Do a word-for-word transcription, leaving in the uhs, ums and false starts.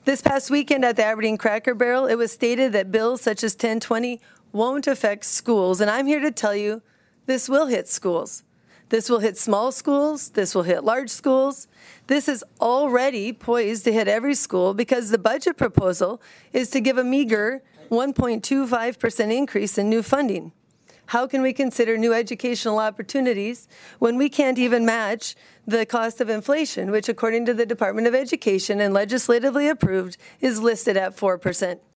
This past weekend at the Aberdeen Cracker Barrel, it was stated that bills such as ten twenty won't affect schools, and I'm here to tell you this will hit schools. This will hit small schools. This will hit large schools. This is already poised to hit every school because the budget proposal is to give a meager one point two five percent increase in new funding. How can we consider new educational opportunities when we can't even match the cost of inflation, which according to the Department of Education and legislatively approved is listed at four percent?